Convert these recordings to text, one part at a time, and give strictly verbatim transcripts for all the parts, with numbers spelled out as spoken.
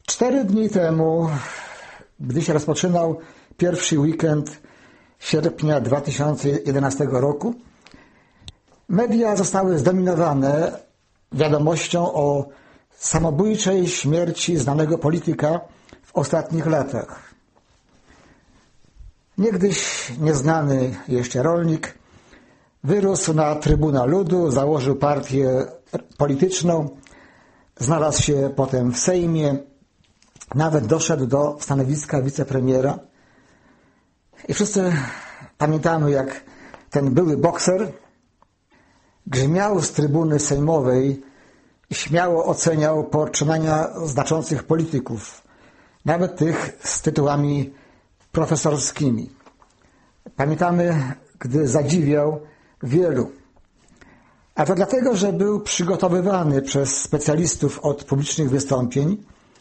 Cztery dni temu, gdy się rozpoczynał pierwszy weekend sierpnia dwa tysiące jedenastego roku, media zostały zdominowane wiadomością o samobójczej śmierci znanego polityka w ostatnich latach. Niegdyś nieznany jeszcze rolnik wyrósł na trybuna ludu, założył partię polityczną, znalazł się potem w Sejmie, nawet doszedł do stanowiska wicepremiera. I wszyscy pamiętamy, jak ten były bokser grzmiał z trybuny sejmowej i śmiało oceniał poczynania znaczących polityków, nawet tych z tytułami profesorskimi. Pamiętamy, gdy zadziwiał wielu. A to dlatego, że był przygotowywany przez specjalistów od publicznych wystąpień.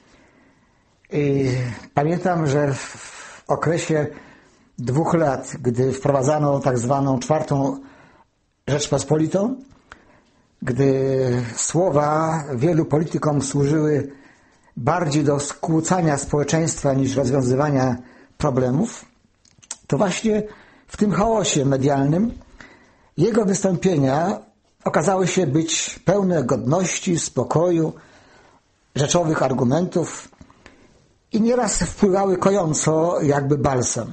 I pamiętam, że w okresie dwóch lat, gdy wprowadzano tak zwaną czwartą Rzeczpospolitą, gdy słowa wielu politykom służyły bardziej do skłócania społeczeństwa niż rozwiązywania problemów, to właśnie w tym chaosie medialnym jego wystąpienia okazały się być pełne godności, spokoju, rzeczowych argumentów i nieraz wpływały kojąco jakby balsam.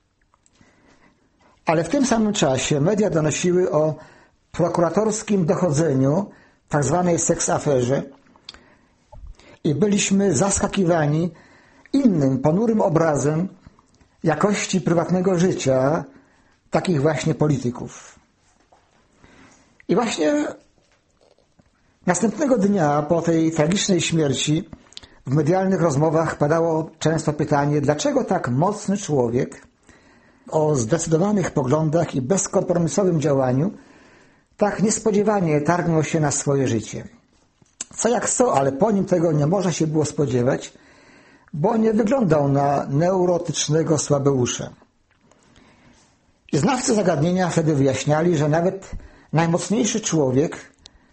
Ale w tym samym czasie media donosiły o prokuratorskim dochodzeniu, tak zwanej seksaferze, i byliśmy zaskakiwani innym ponurym obrazem jakości prywatnego życia takich właśnie polityków. I właśnie następnego dnia po tej tragicznej śmierci w medialnych rozmowach padało często pytanie, dlaczego tak mocny człowiek o zdecydowanych poglądach i bezkompromisowym działaniu tak niespodziewanie targnął się na swoje życie. Co jak co, ale po nim tego nie można się było spodziewać, bo nie wyglądał na neurotycznego słabeusza. I znawcy zagadnienia wtedy wyjaśniali, że nawet najmocniejszy człowiek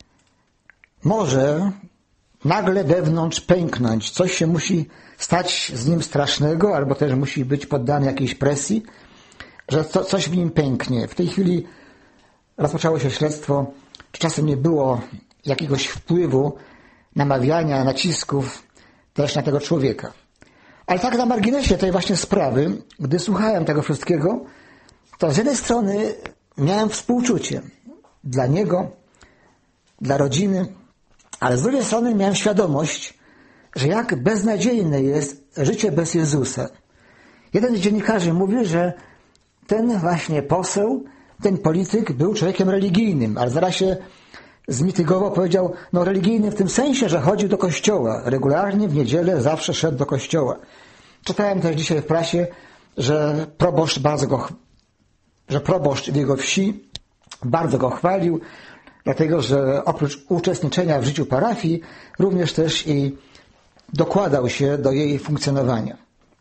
może nagle wewnątrz pęknąć. Coś się musi stać z nim strasznego, albo też musi być poddany jakiejś presji, że to, coś w nim pęknie. W tej chwili rozpoczęło się śledztwo, czy czasem nie było jakiegoś wpływu, namawiania, nacisków też na tego człowieka. Ale tak na marginesie tej właśnie sprawy, gdy słuchałem tego wszystkiego, to z jednej strony miałem współczucie dla niego, dla rodziny, ale z drugiej strony miałem świadomość, że jak beznadziejne jest życie bez Jezusa. Jeden z dziennikarzy mówi, że ten właśnie poseł, ten polityk był człowiekiem religijnym, ale zaraz się zmitygowo powiedział, no religijny w tym sensie, że chodził do kościoła. Regularnie w niedzielę zawsze szedł do kościoła. Czytałem też dzisiaj w prasie, że proboszcz bardzo go, że proboszcz w jego wsi bardzo go chwalił, dlatego że oprócz uczestniczenia w życiu parafii, również też i dokładał się do jej funkcjonowania.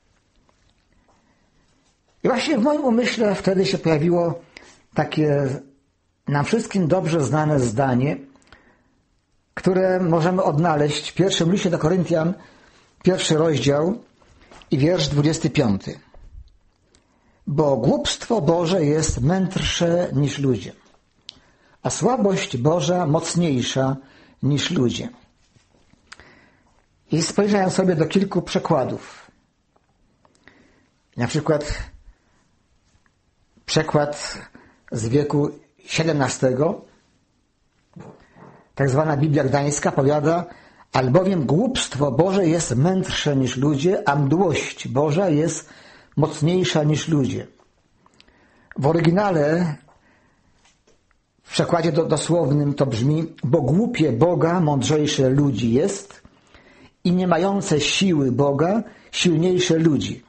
I właśnie w moim umyśle wtedy się pojawiło takie nam wszystkim dobrze znane zdanie, które możemy odnaleźć w pierwszym liście do Koryntian, pierwszy rozdział i wiersz dwudziesty piąty. Bo głupstwo Boże jest mędrsze niż ludzie, a słabość Boża mocniejsza niż ludzie. I spojrzałem sobie do kilku przekładów. Na przykład przekład z wieku siedemnastego, tak zwana Biblia Gdańska, powiada, albowiem głupstwo Boże jest mędrsze niż ludzie, a mdłość Boża jest mocniejsza niż ludzie. W oryginale, w przekładzie dosłownym to brzmi, bo głupie Boga mądrzejsze ludzi jest i nie mające siły Boga silniejsze ludzi.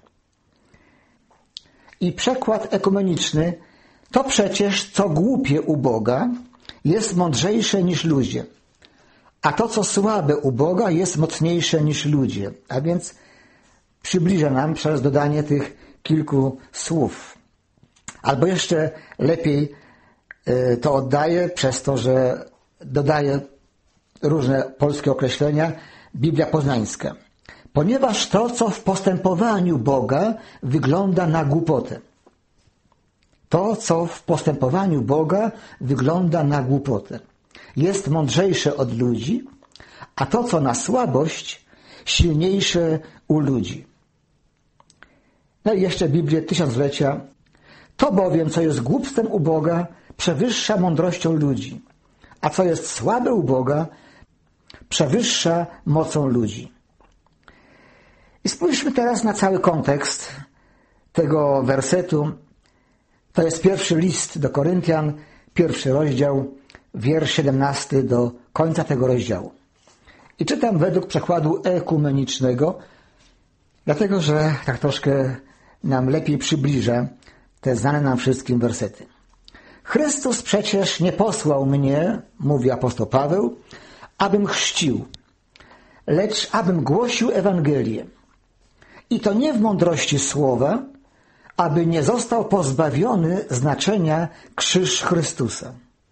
I przekład ekumeniczny, to przecież co głupie u Boga jest mądrzejsze niż ludzie, a to co słabe u Boga jest mocniejsze niż ludzie. A więc przybliża nam przez dodanie tych kilku słów. Albo jeszcze lepiej to oddaje przez to, że dodaje różne polskie określenia Biblia Poznańska. ponieważ to, co w postępowaniu Boga wygląda na głupotę. To, co w postępowaniu Boga wygląda na głupotę, jest mądrzejsze od ludzi, a to, co na słabość, silniejsze u ludzi. No i jeszcze Biblię tysiąclecia. To bowiem, co jest głupstwem u Boga, przewyższa mądrością ludzi, a co jest słabe u Boga, przewyższa mocą ludzi. I spójrzmy teraz na cały kontekst tego wersetu. To jest pierwszy list do Koryntian, pierwszy rozdział, wiersz siedemnasty do końca tego rozdziału. I czytam według przekładu ekumenicznego, dlatego że tak troszkę nam lepiej przybliża te znane nam wszystkim wersety. Chrystus przecież nie posłał mnie, mówi apostoł Paweł, abym chrzcił, lecz abym głosił Ewangelię. I to nie w mądrości słowa, aby nie został pozbawiony znaczenia krzyż Chrystusa.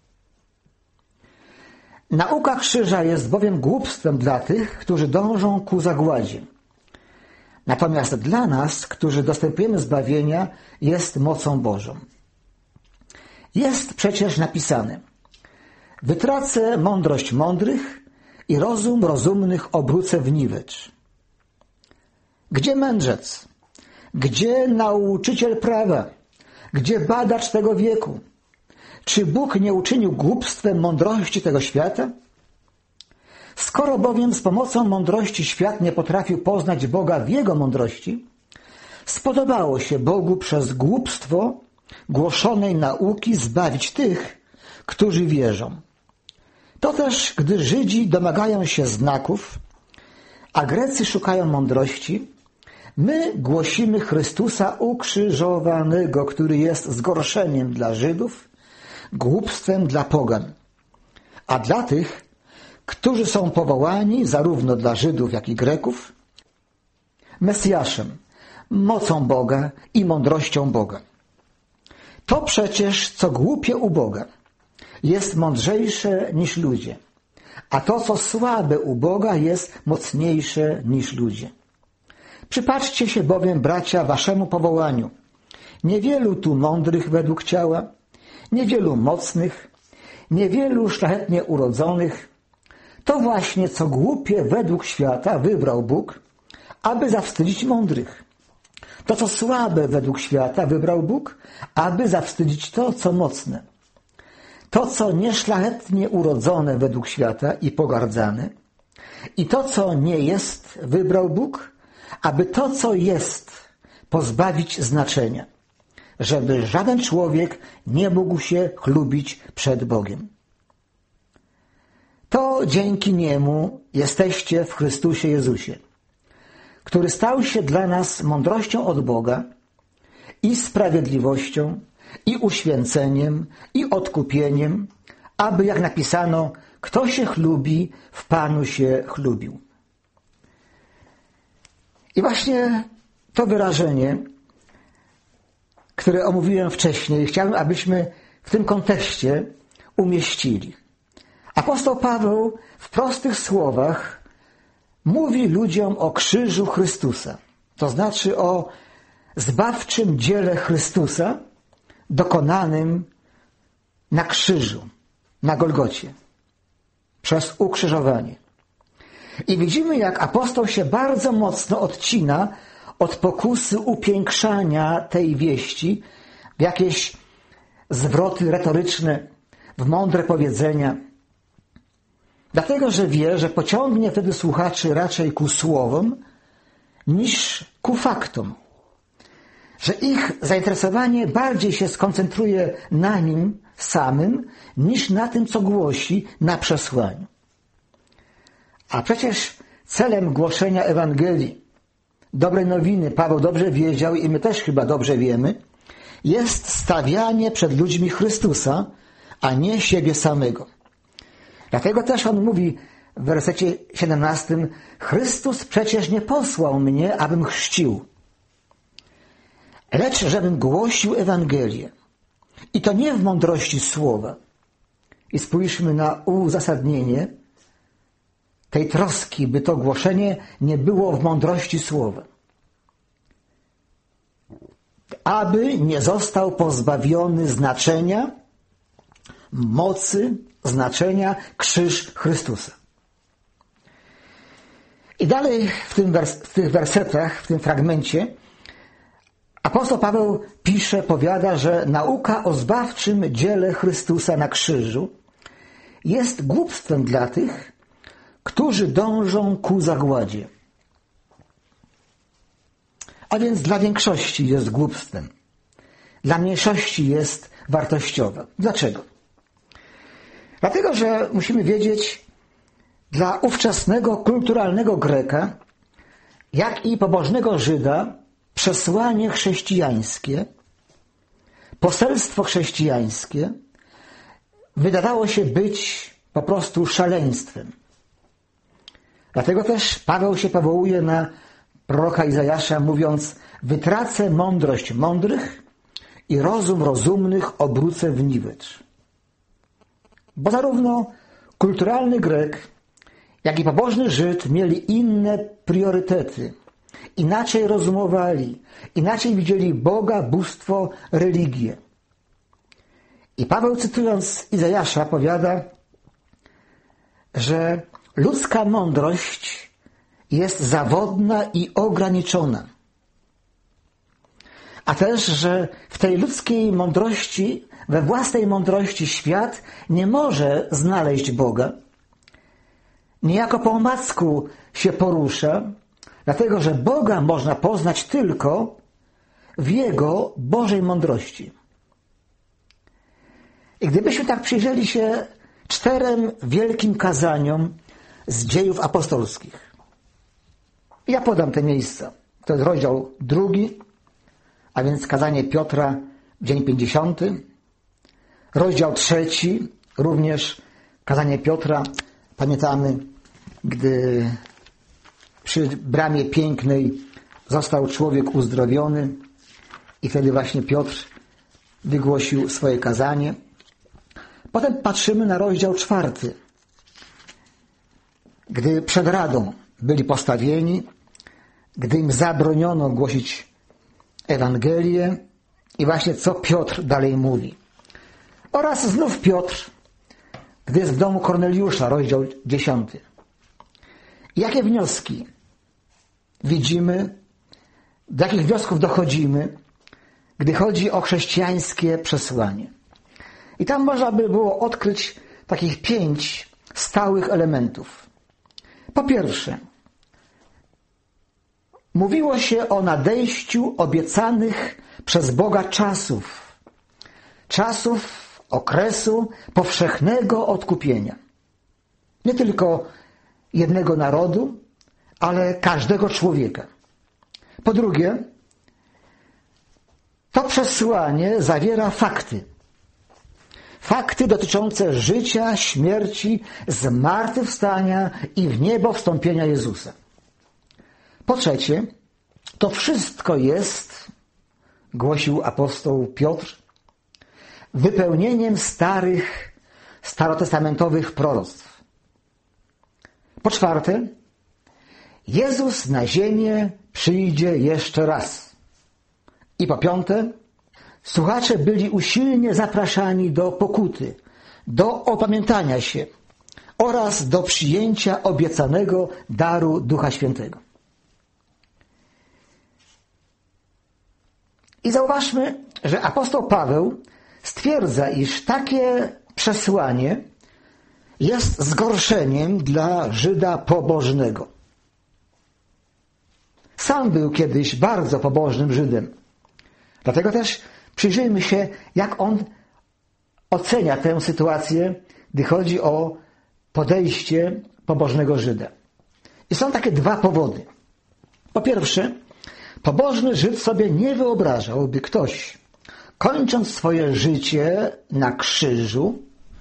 Nauka krzyża jest bowiem głupstwem dla tych, którzy dążą ku zagładzie. Natomiast dla nas, którzy dostępujemy zbawienia, jest mocą Bożą. Jest przecież napisane: wytracę mądrość mądrych i rozum rozumnych obrócę w niwecz. Gdzie mędrzec? Gdzie nauczyciel prawa? Gdzie badacz tego wieku? Czy Bóg nie uczynił głupstwem mądrości tego świata? Skoro bowiem z pomocą mądrości świat nie potrafił poznać Boga w Jego mądrości, spodobało się Bogu przez głupstwo głoszonej nauki zbawić tych, którzy wierzą. To też, gdy Żydzi domagają się znaków, a Grecy szukają mądrości, my głosimy Chrystusa ukrzyżowanego, który jest zgorszeniem dla Żydów, głupstwem dla pogan, a dla tych, którzy są powołani, zarówno dla Żydów, jak i Greków, Mesjaszem, mocą Boga i mądrością Boga. To przecież, co głupie u Boga, jest mądrzejsze niż ludzie, a to, co słabe u Boga, jest mocniejsze niż ludzie. Przypatrzcie się bowiem, bracia, waszemu powołaniu. Niewielu tu mądrych według ciała, niewielu mocnych, niewielu szlachetnie urodzonych. To właśnie, co głupie według świata, wybrał Bóg, aby zawstydzić mądrych. To, co słabe według świata, wybrał Bóg, aby zawstydzić to, co mocne. To, co nieszlachetnie urodzone według świata i pogardzane. I to, co nie jest, wybrał Bóg, aby to, co jest, pozbawić znaczenia, żeby żaden człowiek nie mógł się chlubić przed Bogiem. To dzięki Niemu jesteście w Chrystusie Jezusie, który stał się dla nas mądrością od Boga i sprawiedliwością, i uświęceniem, i odkupieniem, aby, jak napisano, kto się chlubi, w Panu się chlubił. I właśnie to wyrażenie, które omówiłem wcześniej, chciałbym, abyśmy w tym kontekście umieścili. Apostoł Paweł w prostych słowach mówi ludziom o krzyżu Chrystusa, to znaczy o zbawczym dziele Chrystusa dokonanym na krzyżu, na Golgocie, przez ukrzyżowanie. I widzimy, jak apostoł się bardzo mocno odcina od pokusy upiększania tej wieści w jakieś zwroty retoryczne, w mądre powiedzenia. Dlatego, że wie, że pociągnie wtedy słuchaczy raczej ku słowom niż ku faktom. Że ich zainteresowanie bardziej się skoncentruje na nim samym niż na tym, co głosi, na przesłaniu. A przecież celem głoszenia Ewangelii, dobrej nowiny, Paweł dobrze wiedział i my też chyba dobrze wiemy, jest stawianie przed ludźmi Chrystusa, a nie siebie samego. Dlatego też on mówi w wersecie siedemnastym: Chrystus przecież nie posłał mnie, abym chrzcił, lecz żebym głosił Ewangelię. I to nie w mądrości słowa. I spójrzmy na uzasadnienie tej troski, by to głoszenie nie było w mądrości słowa. Aby nie został pozbawiony znaczenia, mocy, znaczenia krzyż Chrystusa. I dalej w, tym wers- w tych wersetach, w tym fragmencie apostoł Paweł pisze, powiada, że nauka o zbawczym dziele Chrystusa na krzyżu jest głupstwem dla tych, którzy dążą ku zagładzie. A więc dla większości jest głupstwem. Dla mniejszości jest wartościowe. Dlaczego? Dlatego, że musimy wiedzieć, dla ówczesnego kulturalnego Greka, jak i pobożnego Żyda, przesłanie chrześcijańskie, poselstwo chrześcijańskie wydawało się być po prostu szaleństwem. Dlatego też Paweł się powołuje na proroka Izajasza, mówiąc: wytracę mądrość mądrych i rozum rozumnych obrócę w niwecz. Bo zarówno kulturalny Grek, jak i pobożny Żyd mieli inne priorytety. Inaczej rozumowali, inaczej widzieli Boga, bóstwo, religię. I Paweł, cytując Izajasza, powiada, że ludzka mądrość jest zawodna i ograniczona. A też, że w tej ludzkiej mądrości, we własnej mądrości świat nie może znaleźć Boga. Niejako po omacku się porusza, dlatego że Boga można poznać tylko w Jego Bożej mądrości. I gdybyśmy tak przyjrzeli się czterem wielkim kazaniom z dziejów apostolskich. Ja podam te miejsca. To jest rozdział drugi, a więc kazanie Piotra w dzień pięćdziesiąty. Rozdział trzeci, również kazanie Piotra. Pamiętamy, gdy przy bramie pięknej został człowiek uzdrowiony i wtedy właśnie Piotr wygłosił swoje kazanie. Potem patrzymy na rozdział czwarty, gdy przed radą byli postawieni, gdy im zabroniono głosić Ewangelię i właśnie co Piotr dalej mówi. Oraz znów Piotr, gdy jest w domu Korneliusza, rozdział dziesiąty. Jakie wnioski widzimy, do jakich wniosków dochodzimy, gdy chodzi o chrześcijańskie przesłanie? I tam można by było odkryć takich pięć stałych elementów. Po pierwsze, mówiło się o nadejściu obiecanych przez Boga czasów. Czasów, okresu powszechnego odkupienia. Nie tylko jednego narodu, ale każdego człowieka. Po drugie, to przesłanie zawiera fakty. Fakty dotyczące życia, śmierci, zmartwychwstania i w niebo wstąpienia Jezusa. Po trzecie, to wszystko jest, głosił apostoł Piotr, wypełnieniem starych, starotestamentowych proroctw. Po czwarte, Jezus na ziemię przyjdzie jeszcze raz. I po piąte, słuchacze byli usilnie zapraszani do pokuty, do opamiętania się oraz do przyjęcia obiecanego daru Ducha Świętego. I zauważmy, że apostoł Paweł stwierdza, iż takie przesłanie jest zgorszeniem dla Żyda pobożnego. Sam był kiedyś bardzo pobożnym Żydem. Dlatego też przyjrzyjmy się, jak on ocenia tę sytuację, gdy chodzi o podejście pobożnego Żyda. I są takie dwa powody. Po pierwsze, pobożny Żyd sobie nie wyobrażał, by ktoś, kończąc swoje życie na krzyżu,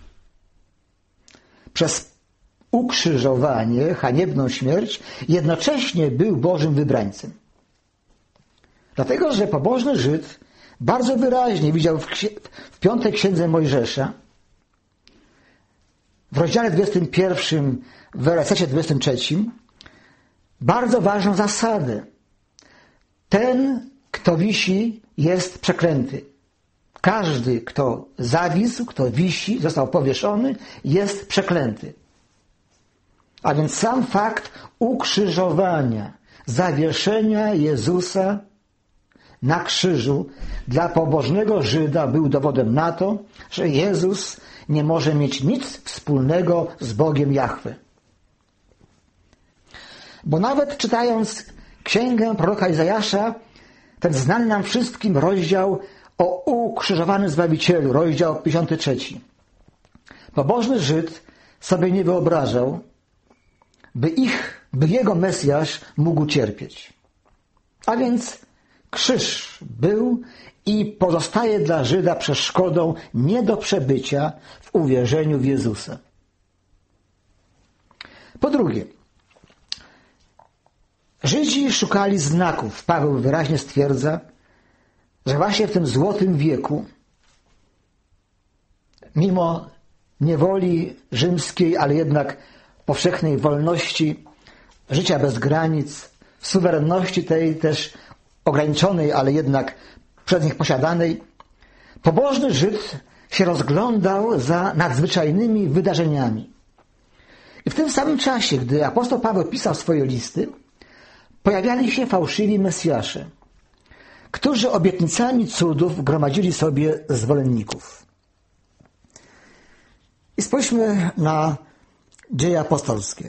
przez ukrzyżowanie, haniebną śmierć, jednocześnie był Bożym wybrańcem. Dlatego, że pobożny Żyd bardzo wyraźnie widział w, ksi- w piątej księdze Mojżesza w rozdziale dwudziestym pierwszym, w wersecie dwudziestym trzecim, bardzo ważną zasadę. Ten, kto wisi, jest przeklęty. Każdy, kto zawisł, kto wisi, został powieszony, jest przeklęty. A więc sam fakt ukrzyżowania, zawieszenia Jezusa na krzyżu dla pobożnego Żyda był dowodem na to, że Jezus nie może mieć nic wspólnego z Bogiem Jahwe. Bo nawet czytając księgę proroka Izajasza, ten znany nam wszystkim rozdział o ukrzyżowanym Zbawicielu, rozdział pięćdziesiąty trzeci. Pobożny Żyd sobie nie wyobrażał, by ich, by jego Mesjasz mógł cierpieć. A więc krzyż był i pozostaje dla Żyda przeszkodą nie do przebycia w uwierzeniu w Jezusa. Po drugie, Żydzi szukali znaków. Paweł wyraźnie stwierdza, że właśnie w tym złotym wieku, mimo niewoli rzymskiej, ale jednak powszechnej wolności, życia bez granic, suwerenności tej też ograniczonej, ale jednak przez nich posiadanej, pobożny Żyd się rozglądał za nadzwyczajnymi wydarzeniami. I w tym samym czasie, gdy apostoł Paweł pisał swoje listy, pojawiali się fałszywi Mesjasze, którzy obietnicami cudów gromadzili sobie zwolenników. I spójrzmy na dzieje apostolskie.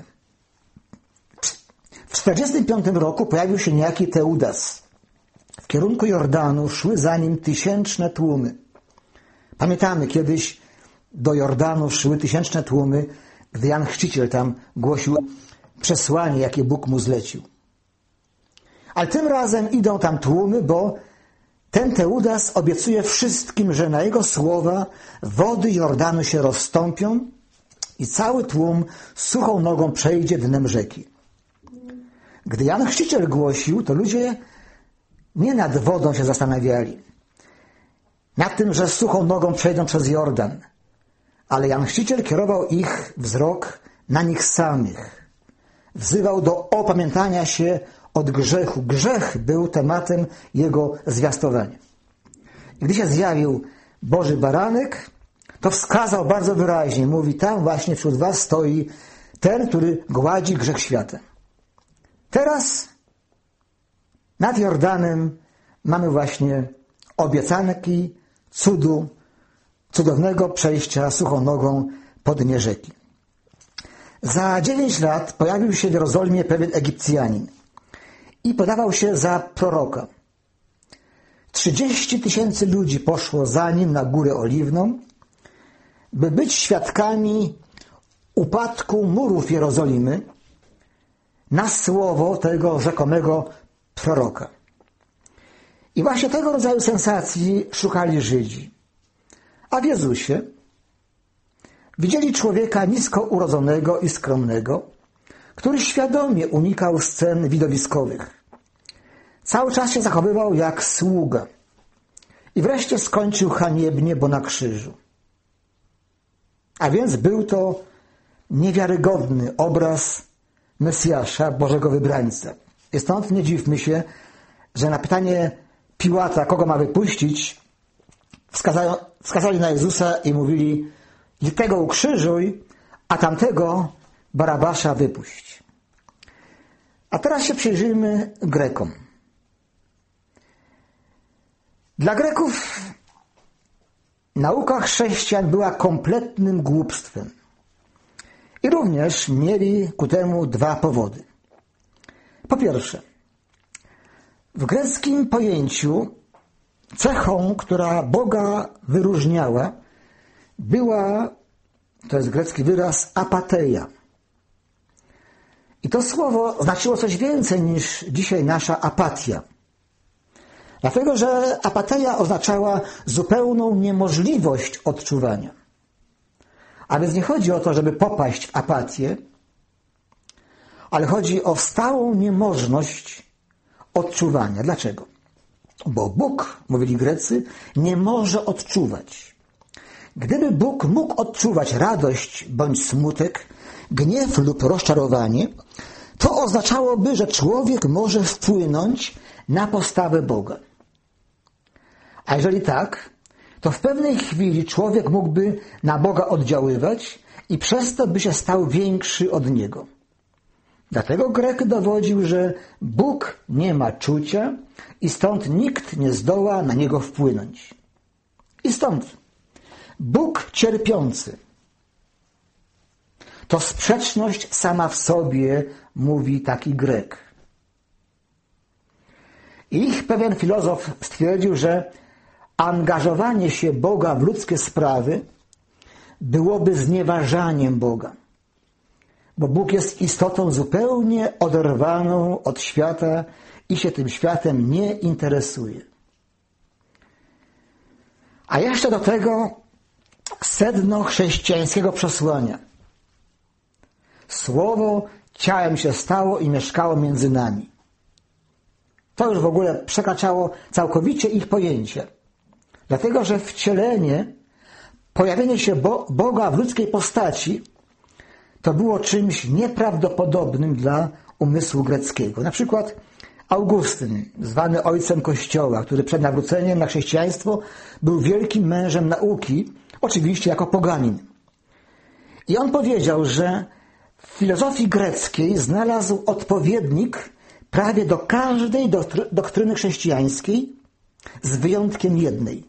W czterdziestym piątym roku pojawił się niejaki Teudas. W kierunku Jordanu szły za nim tysięczne tłumy. Pamiętamy, kiedyś do Jordanu szły tysięczne tłumy, gdy Jan Chrzciciel tam głosił przesłanie, jakie Bóg mu zlecił. Ale tym razem idą tam tłumy, bo ten Teudas obiecuje wszystkim, że na jego słowa wody Jordanu się rozstąpią i cały tłum suchą nogą przejdzie dnem rzeki. Gdy Jan Chrzciciel głosił, to ludzie nie nad wodą się zastanawiali, nad tym, że suchą nogą przejdą przez Jordan, ale Jan Chrzciciel kierował ich wzrok na nich samych. Wzywał do opamiętania się od grzechu. Grzech był tematem jego zwiastowania. I gdy się zjawił Boży Baranek, to wskazał bardzo wyraźnie, mówi, tam właśnie wśród was stoi ten, który gładzi grzech świata. Teraz nad Jordanem mamy właśnie obiecanki cudu, cudownego przejścia suchą nogą po dnie rzeki. Za dziewięć lat pojawił się w Jerozolimie pewien Egipcjanin i podawał się za proroka. Trzydzieści tysięcy ludzi poszło za nim na Górę Oliwną, by być świadkami upadku murów Jerozolimy na słowo tego rzekomego proroka. I właśnie tego rodzaju sensacji szukali Żydzi. A w Jezusie widzieli człowieka nisko urodzonego i skromnego, który świadomie unikał scen widowiskowych. Cały czas się zachowywał jak sługa. I wreszcie skończył haniebnie, bo na krzyżu. A więc był to niewiarygodny obraz Mesjasza, Bożego wybrańca. I stąd nie dziwmy się, że na pytanie Piłata, kogo ma wypuścić, wskazają, wskazali na Jezusa i mówili, i tego ukrzyżuj, a tamtego Barabasza wypuść. A teraz się przyjrzyjmy Grekom. Dla Greków nauka chrześcijan była kompletnym głupstwem. I również mieli ku temu dwa powody. Po pierwsze, w greckim pojęciu cechą, która Boga wyróżniała, była, to jest grecki wyraz, apateia. I to słowo znaczyło coś więcej niż dzisiaj nasza apatia. Dlatego, że apateia oznaczała zupełną niemożliwość odczuwania. A więc nie chodzi o to, żeby popaść w apatię, ale chodzi o stałą niemożność odczuwania. Dlaczego? Bo Bóg, mówili Grecy, nie może odczuwać. Gdyby Bóg mógł odczuwać radość bądź smutek, gniew lub rozczarowanie, to oznaczałoby, że człowiek może wpłynąć na postawę Boga. A jeżeli tak, to w pewnej chwili człowiek mógłby na Boga oddziaływać i przez to by się stał większy od Niego. Dlatego Grek dowodził, że Bóg nie ma czucia i stąd nikt nie zdoła na Niego wpłynąć. I stąd Bóg cierpiący to sprzeczność sama w sobie, mówi taki Grek. Ich pewien filozof stwierdził, że angażowanie się Boga w ludzkie sprawy byłoby znieważaniem Boga, bo Bóg jest istotą zupełnie oderwaną od świata i się tym światem nie interesuje. A jeszcze do tego sedno chrześcijańskiego przesłania. Słowo ciałem się stało i mieszkało między nami. To już w ogóle przekraczało całkowicie ich pojęcie. Dlatego, że wcielenie, pojawienie się Bo- Boga w ludzkiej postaci to było czymś nieprawdopodobnym dla umysłu greckiego. Na przykład Augustyn, zwany ojcem Kościoła, który przed nawróceniem na chrześcijaństwo był wielkim mężem nauki, oczywiście jako poganin. I on powiedział, że w filozofii greckiej znalazł odpowiednik prawie do każdej doktryny chrześcijańskiej, z wyjątkiem jednej.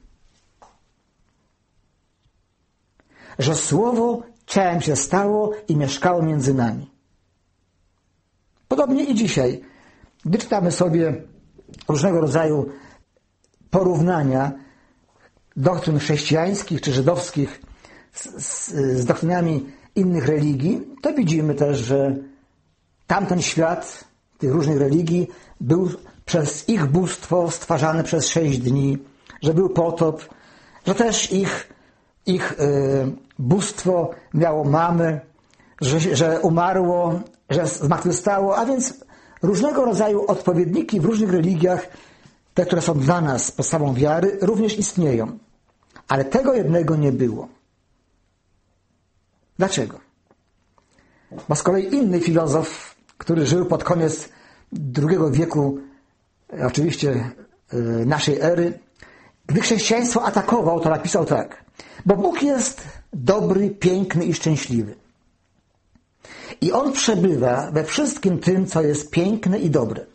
Że Słowo ciałem się stało i mieszkało między nami. Podobnie i dzisiaj, gdy czytamy sobie różnego rodzaju porównania doktryn chrześcijańskich czy żydowskich z, z, z doktrynami innych religii, to widzimy też, że tamten świat tych różnych religii był przez ich bóstwo stwarzany przez sześć dni, że był potop, że też ich, ich y, bóstwo miało mamę, że, że umarło, że zmartwychwstało, a więc różnego rodzaju odpowiedniki w różnych religiach, te, które są dla nas podstawą wiary, również istnieją. Ale tego jednego nie było. Dlaczego? Bo z kolei inny filozof, który żył pod koniec drugiego wieku, oczywiście naszej ery, gdy chrześcijaństwo atakował, to napisał tak: bo Bóg jest dobry, piękny i szczęśliwy. I On przebywa we wszystkim tym, co jest piękne i dobre.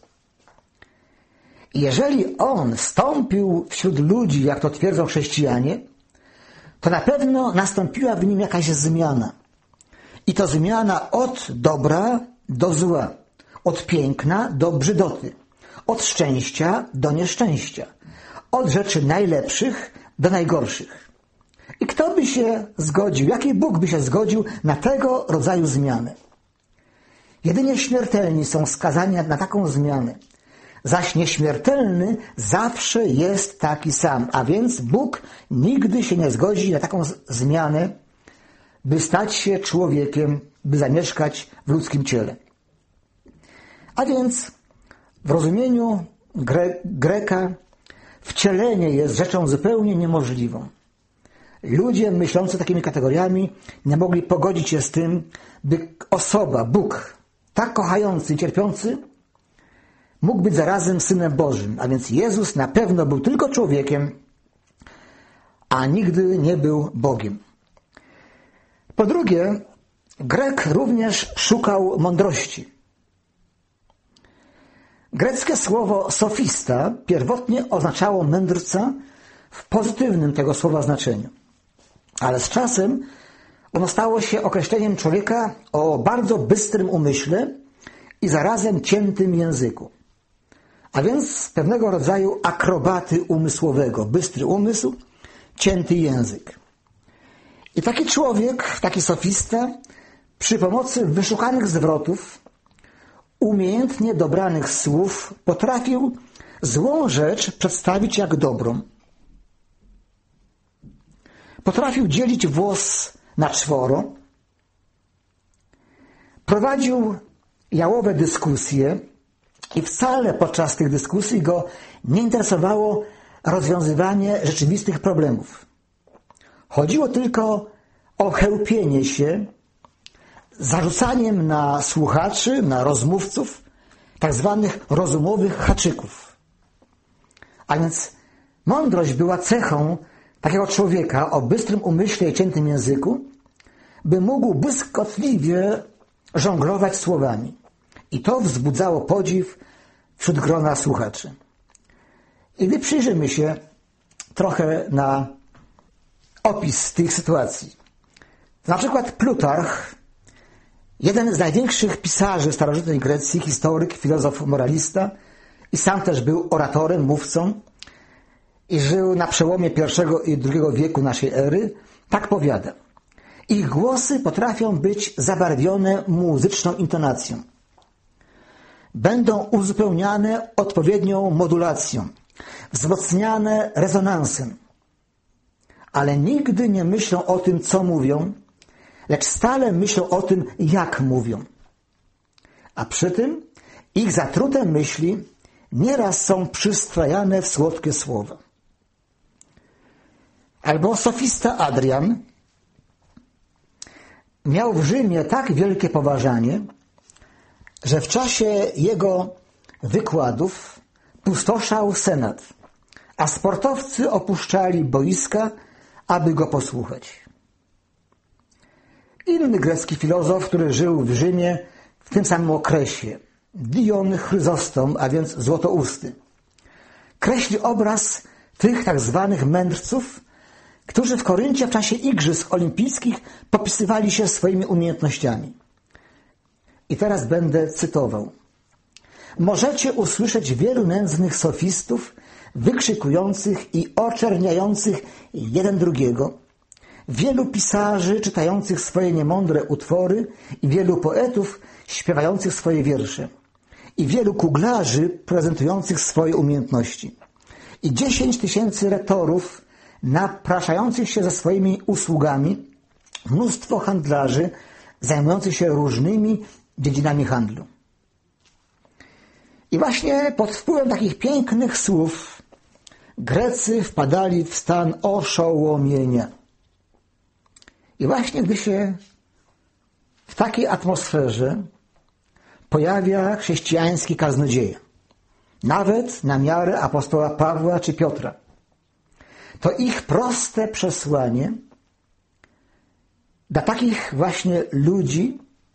I jeżeli On wstąpił wśród ludzi, jak to twierdzą chrześcijanie, to na pewno nastąpiła w nim jakaś zmiana. I to zmiana od dobra do zła, od piękna do brzydoty, od szczęścia do nieszczęścia, od rzeczy najlepszych do najgorszych. I kto by się zgodził, jaki Bóg by się zgodził na tego rodzaju zmianę? Jedynie śmiertelni są skazani na taką zmianę, zaś nieśmiertelny zawsze jest taki sam, a więc Bóg nigdy się nie zgodzi na taką zmianę, by stać się człowiekiem, by zamieszkać w ludzkim ciele. A więc w rozumieniu Gre- Greka wcielenie jest rzeczą zupełnie niemożliwą. Ludzie myślący takimi kategoriami nie mogli pogodzić się z tym, by osoba, Bóg, tak kochający i cierpiący, mógł być zarazem Synem Bożym. A więc Jezus na pewno był tylko człowiekiem, a nigdy nie był Bogiem. Po drugie, Grek również szukał mądrości. Greckie słowo sofista pierwotnie oznaczało mędrca w pozytywnym tego słowa znaczeniu. Ale z czasem ono stało się określeniem człowieka o bardzo bystrym umyśle i zarazem ciętym języku. A więc pewnego rodzaju akrobaty umysłowego. Bystry umysł, cięty język. I taki człowiek, taki sofista, przy pomocy wyszukanych zwrotów, umiejętnie dobranych słów, potrafił złą rzecz przedstawić jak dobrą. Potrafił dzielić włos na czworo. Prowadził jałowe dyskusje i wcale podczas tych dyskusji go nie interesowało rozwiązywanie rzeczywistych problemów. Chodziło tylko o chełpienie się, zarzucaniem na słuchaczy, na rozmówców, tak zwanych rozumowych haczyków. A więc mądrość była cechą takiego człowieka o bystrym umyśle i ciętym języku, by mógł błyskotliwie żonglować słowami. I to wzbudzało podziw wśród grona słuchaczy. I gdy przyjrzymy się trochę na opis tych sytuacji. Na przykład Plutarch, jeden z największych pisarzy starożytnej Grecji, historyk, filozof, moralista i sam też był oratorem, mówcą i żył na przełomie pierwszego i drugiego wieku naszej ery, tak powiada. Ich głosy potrafią być zabarwione muzyczną intonacją. Będą uzupełniane odpowiednią modulacją, wzmocniane rezonansem, ale nigdy nie myślą o tym, co mówią, lecz stale myślą o tym, jak mówią. A przy tym ich zatrute myśli nieraz są przystrajane w słodkie słowa. Albo sofista Adrian miał w Rzymie tak wielkie poważanie, że w czasie jego wykładów pustoszał senat, a sportowcy opuszczali boiska, aby go posłuchać. Inny grecki filozof, który żył w Rzymie w tym samym okresie, Dion Chryzostom, a więc złotousty, kreśli obraz tych tak zwanych mędrców, którzy w Koryncie w czasie igrzysk olimpijskich popisywali się swoimi umiejętnościami. I teraz będę cytował. Możecie usłyszeć wielu nędznych sofistów, wykrzykujących i oczerniających jeden drugiego, wielu pisarzy czytających swoje niemądre utwory i wielu poetów śpiewających swoje wiersze i wielu kuglarzy prezentujących swoje umiejętności i dziesięć tysięcy retorów napraszających się ze swoimi usługami, mnóstwo handlarzy zajmujących się różnymi dziedzinami handlu. I właśnie pod wpływem takich pięknych słów Grecy wpadali w stan oszołomienia. I właśnie gdy się w takiej atmosferze pojawia chrześcijański kaznodzieja, nawet na miarę apostoła Pawła czy Piotra, to ich proste przesłanie dla takich właśnie ludzi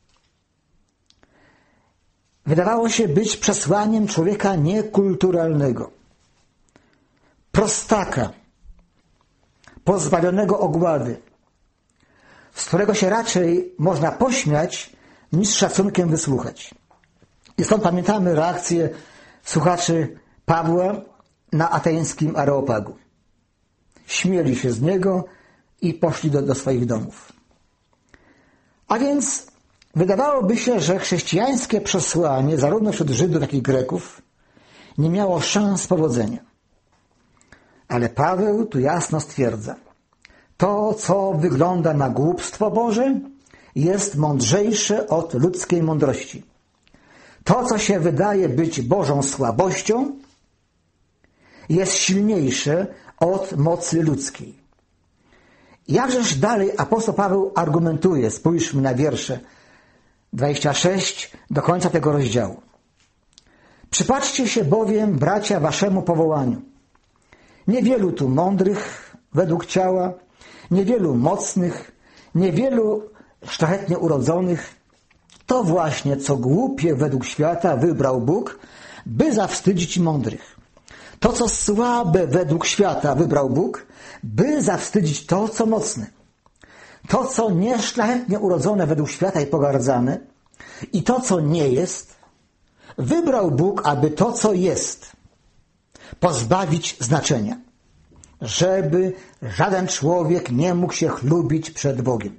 wydawało się być przesłaniem człowieka niekulturalnego, prostaka, pozbawionego ogłady, z którego się raczej można pośmiać, niż z szacunkiem wysłuchać. I stąd pamiętamy reakcję słuchaczy Pawła na ateńskim Areopagu. Śmieli się z niego i poszli do, do swoich domów. A więc wydawałoby się, że chrześcijańskie przesłanie, zarówno wśród Żydów, jak i Greków, nie miało szans powodzenia. Ale Paweł tu jasno stwierdza, to, co wygląda na głupstwo Boże, jest mądrzejsze od ludzkiej mądrości. To, co się wydaje być Bożą słabością, jest silniejsze od mocy ludzkiej. Jakżeż dalej apostoł Paweł argumentuje, spójrzmy na wiersze dwadzieścia sześć do końca tego rozdziału. Przypatrzcie się bowiem, bracia, waszemu powołaniu. Niewielu tu mądrych według ciała, niewielu mocnych, niewielu szlachetnie urodzonych. To właśnie, co głupie według świata wybrał Bóg, by zawstydzić mądrych. To, co słabe według świata wybrał Bóg, by zawstydzić to, co mocne. To, co nieszlachetnie urodzone według świata i pogardzane, i to, co nie jest, wybrał Bóg, aby to, co jest, pozbawić znaczenia, żeby żaden człowiek nie mógł się chlubić przed Bogiem.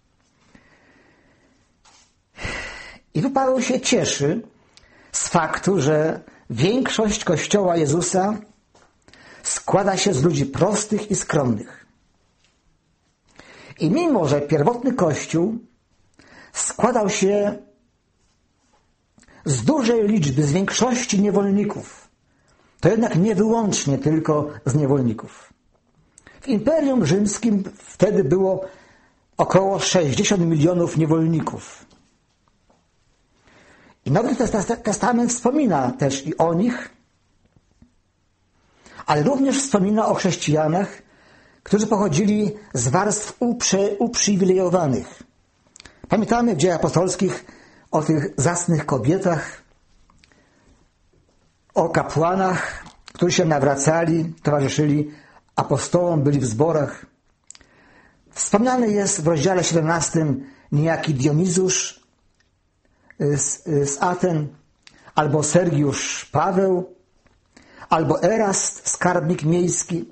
I tu Paweł się cieszy z faktu, że większość Kościoła Jezusa składa się z ludzi prostych i skromnych. I mimo, że pierwotny Kościół składał się z dużej liczby, z większości niewolników, to jednak nie wyłącznie tylko z niewolników. W Imperium Rzymskim wtedy było około sześćdziesiąt milionów niewolników. I Nowy Testament wspomina też i o nich, ale również wspomina o chrześcijanach, którzy pochodzili z warstw uprze, uprzywilejowanych. Pamiętamy w Dziejach Apostolskich o tych zacnych kobietach, o kapłanach, którzy się nawracali, towarzyszyli apostołom, byli w zborach. Wspomniany jest w rozdziale siedemnastym niejaki Dionizusz z, z Aten, albo Sergiusz Paweł, albo Erast, skarbnik miejski.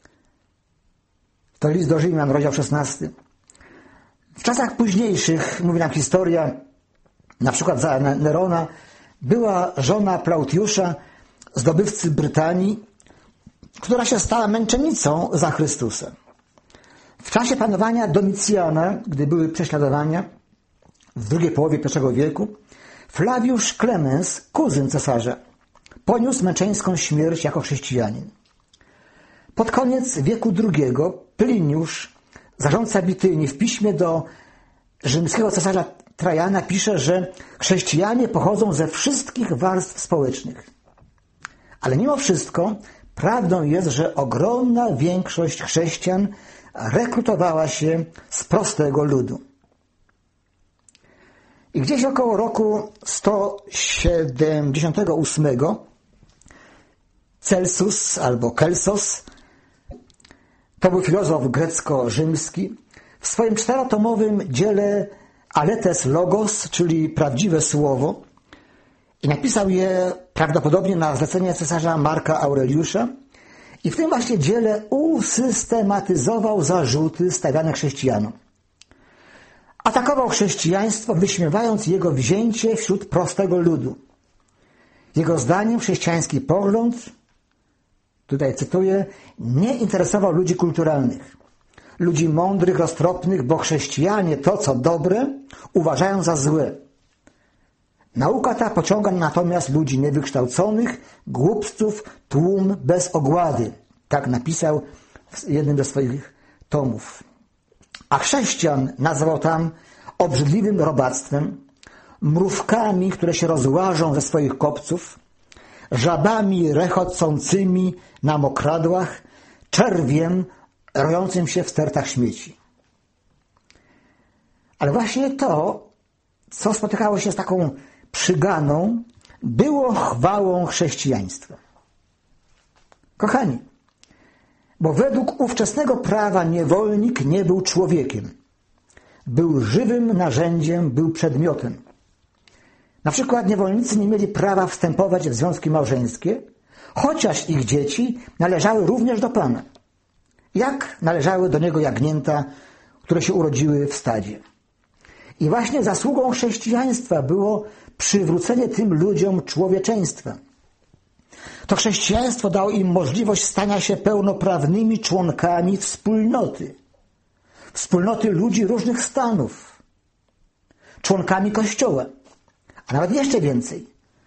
To list do Rzymian, rozdział szesnasty. W czasach późniejszych, mówi nam historia, na przykład za Nerona, była żona Plautiusza, zdobywcy Brytanii, która się stała męczennicą za Chrystusa. W czasie panowania Domicjana, gdy były prześladowania w drugiej połowie pierwszego wieku, Flawiusz Klemens, kuzyn cesarza, poniósł męczeńską śmierć jako chrześcijanin. Pod koniec wieku drugiego Pliniusz, zarządca Bitynii, w piśmie do rzymskiego cesarza Trajana pisze, że chrześcijanie pochodzą ze wszystkich warstw społecznych. Ale mimo wszystko prawdą jest, że ogromna większość chrześcijan rekrutowała się z prostego ludu. I gdzieś około roku sto siedemdziesiątego ósmego Celsus albo Kelsos, to był filozof grecko-rzymski, w swoim czterotomowym dziele Aletes Logos, czyli prawdziwe słowo, i napisał je prawdopodobnie na zlecenie cesarza Marka Aureliusza, i w tym właśnie dziele usystematyzował zarzuty stawiane chrześcijanom. Atakował chrześcijaństwo, wyśmiewając jego wzięcie wśród prostego ludu. Jego zdaniem chrześcijański pogląd, tutaj cytuję, nie interesował ludzi kulturalnych, ludzi mądrych, roztropnych, bo chrześcijanie to, co dobre, uważają za złe. Nauka ta pociąga natomiast ludzi niewykształconych, głupców, tłum bez ogłady. Tak napisał w jednym ze swoich tomów. A chrześcijan nazwał tam obrzydliwym robactwem, mrówkami, które się rozłażą ze swoich kopców, żabami rechocącymi na mokradłach, czerwiem rojącym się w stertach śmieci. Ale właśnie to, co spotykało się z taką przyganą, było chwałą chrześcijaństwa. Kochani, bo według ówczesnego prawa niewolnik nie był człowiekiem. Był żywym narzędziem, był przedmiotem. Na przykład niewolnicy nie mieli prawa wstępować w związki małżeńskie, chociaż ich dzieci należały również do Pana. Jak należały do Niego jagnięta, które się urodziły w stadzie. I właśnie zasługą chrześcijaństwa było przywrócenie tym ludziom człowieczeństwa. To chrześcijaństwo dało im możliwość stania się pełnoprawnymi członkami wspólnoty. Wspólnoty ludzi różnych stanów. Członkami Kościoła. A nawet jeszcze więcej.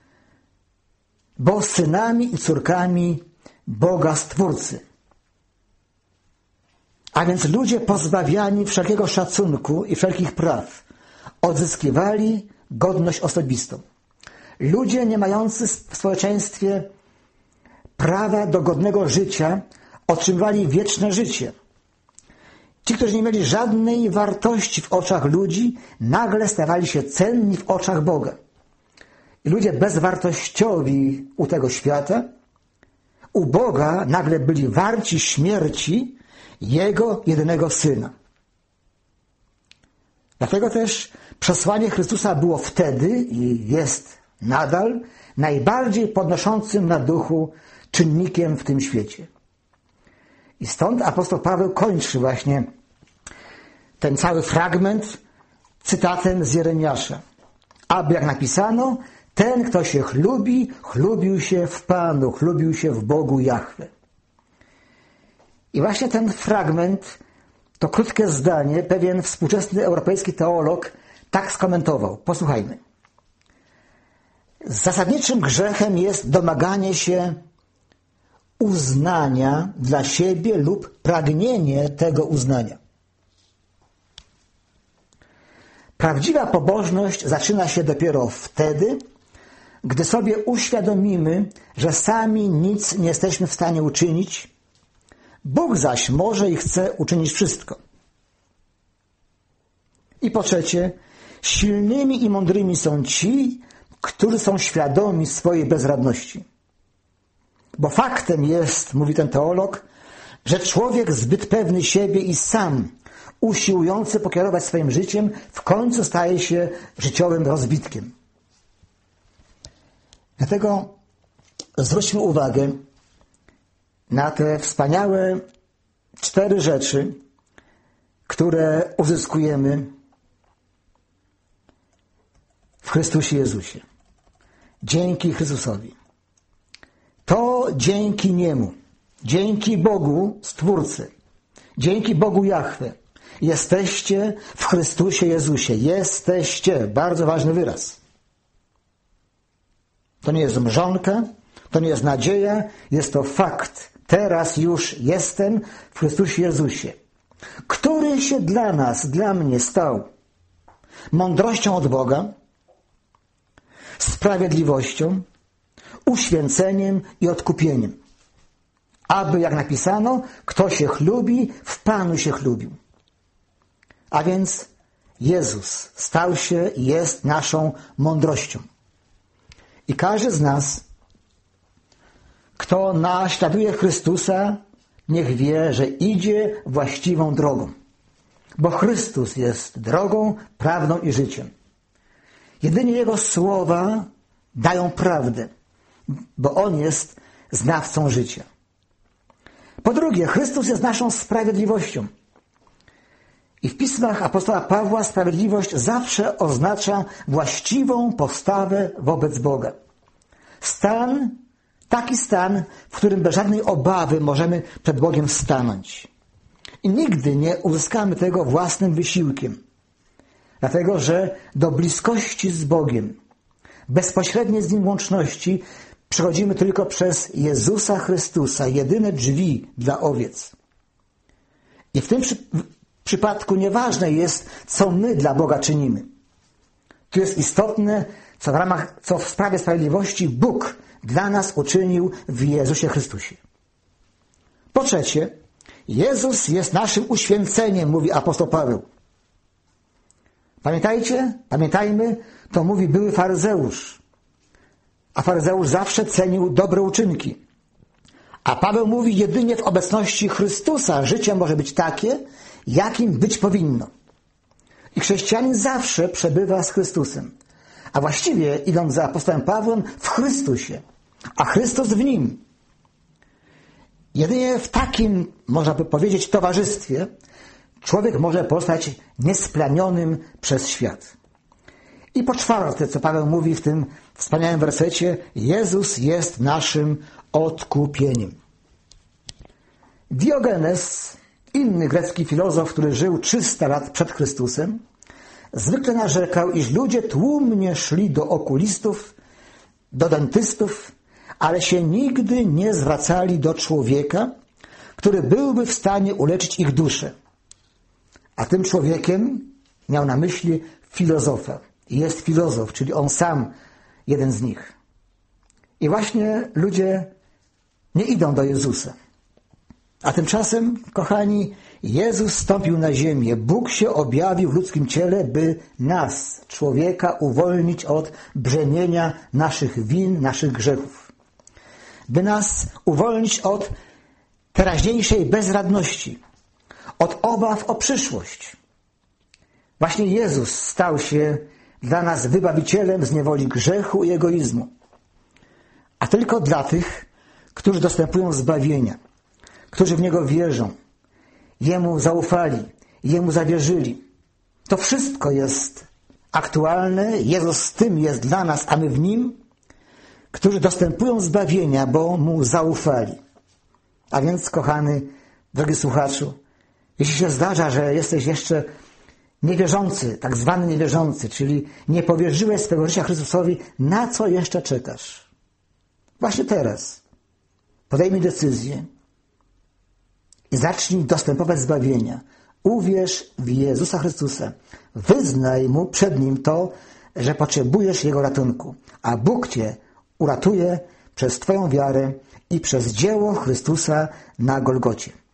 Bo synami i córkami Boga Stwórcy. A więc ludzie pozbawiani wszelkiego szacunku i wszelkich praw odzyskiwali godność osobistą. Ludzie nie mający w społeczeństwie prawa do godnego życia otrzymywali wieczne życie. Ci, którzy nie mieli żadnej wartości w oczach ludzi, nagle stawali się cenni w oczach Boga. I ludzie bezwartościowi u tego świata, u Boga nagle byli warci śmierci Jego jedynego Syna. Dlatego też przesłanie Chrystusa było wtedy i jest nadal najbardziej podnoszącym na duchu czynnikiem w tym świecie. I stąd apostoł Paweł kończy właśnie ten cały fragment cytatem z Jeremiasza. Aby, jak napisano, ten, kto się chlubi, chlubił się w Panu, chlubił się w Bogu Jahwe. I właśnie ten fragment, to krótkie zdanie, pewien współczesny europejski teolog tak skomentował. Posłuchajmy. Zasadniczym grzechem jest domaganie się uznania dla siebie lub pragnienie tego uznania. Prawdziwa pobożność zaczyna się dopiero wtedy, gdy sobie uświadomimy, że sami nic nie jesteśmy w stanie uczynić, Bóg zaś może i chce uczynić wszystko. I po trzecie, silnymi i mądrymi są ci, którzy są świadomi swojej bezradności. Bo faktem jest, mówi ten teolog, że człowiek zbyt pewny siebie i sam usiłujący pokierować swoim życiem w końcu staje się życiowym rozbitkiem. Dlatego zwróćmy uwagę na te wspaniałe cztery rzeczy, które uzyskujemy w Chrystusie Jezusie. Dzięki Chrystusowi. To dzięki Niemu, dzięki Bogu Stwórcy, dzięki Bogu Jahwe jesteście w Chrystusie Jezusie. Jesteście. Bardzo ważny wyraz. To nie jest mrzonka, to nie jest nadzieja, jest to fakt. Teraz już jestem w Chrystusie Jezusie, który się dla nas, dla mnie stał mądrością od Boga, sprawiedliwością, uświęceniem i odkupieniem. Aby, jak napisano, kto się chlubi, w Panu się chlubił. A więc Jezus stał się i jest naszą mądrością. I każdy z nas, kto naśladuje Chrystusa, niech wie, że idzie właściwą drogą. Bo Chrystus jest drogą, prawdą i życiem. Jedynie Jego słowa dają prawdę, bo On jest znawcą życia. Po drugie, Chrystus jest naszą sprawiedliwością. I w pismach apostoła Pawła sprawiedliwość zawsze oznacza właściwą postawę wobec Boga. Stan, taki stan, w którym bez żadnej obawy możemy przed Bogiem stanąć. I nigdy nie uzyskamy tego własnym wysiłkiem. Dlatego, że do bliskości z Bogiem, bezpośredniej z Nim łączności, przychodzimy tylko przez Jezusa Chrystusa, jedyne drzwi dla owiec. I w tym przy, w przypadku nieważne jest, co my dla Boga czynimy. Tu jest istotne, co w ramach, co w sprawie sprawiedliwości Bóg dla nas uczynił w Jezusie Chrystusie. Po trzecie, Jezus jest naszym uświęceniem, mówi apostoł Paweł. Pamiętajcie, pamiętajmy, to mówi były faryzeusz. A faryzeusz zawsze cenił dobre uczynki. A Paweł mówi, jedynie w obecności Chrystusa życie może być takie, jakim być powinno. I chrześcijanin zawsze przebywa z Chrystusem. A właściwie, idąc za apostołem Pawłem, w Chrystusie. A Chrystus w nim. Jedynie w takim, można by powiedzieć, towarzystwie człowiek może pozostać niesplanionym przez świat. I po czwarte, co Paweł mówi w tym wspaniałym wersecie, Jezus jest naszym odkupieniem. Diogenes, inny grecki filozof, który żył trzysta lat przed Chrystusem, zwykle narzekał, iż ludzie tłumnie szli do okulistów, do dentystów, ale się nigdy nie zwracali do człowieka, który byłby w stanie uleczyć ich duszę. A tym człowiekiem miał na myśli filozofa. I jest filozof, czyli on sam, jeden z nich. I właśnie ludzie nie idą do Jezusa. A tymczasem, kochani, Jezus stąpił na ziemię. Bóg się objawił w ludzkim ciele, by nas, człowieka, uwolnić od brzemienia naszych win, naszych grzechów. By nas uwolnić od teraźniejszej bezradności, od obaw o przyszłość. Właśnie Jezus stał się dla nas wybawicielem z niewoli grzechu i egoizmu. A tylko dla tych, którzy dostępują zbawienia, którzy w Niego wierzą, Jemu zaufali, Jemu zawierzyli. To wszystko jest aktualne. Jezus z tym jest dla nas, a my w Nim, którzy dostępują zbawienia, bo Mu zaufali. A więc, kochany, drogi słuchaczu, jeśli się zdarza, że jesteś jeszcze niewierzący, tak zwany niewierzący, czyli nie powierzyłeś swego życia Chrystusowi, na co jeszcze czekasz? Właśnie teraz. Podejmij decyzję i zacznij dostępować zbawienia. Uwierz w Jezusa Chrystusa. Wyznaj Mu przed Nim to, że potrzebujesz Jego ratunku, a Bóg Cię uratuje przez Twoją wiarę i przez dzieło Chrystusa na Golgocie.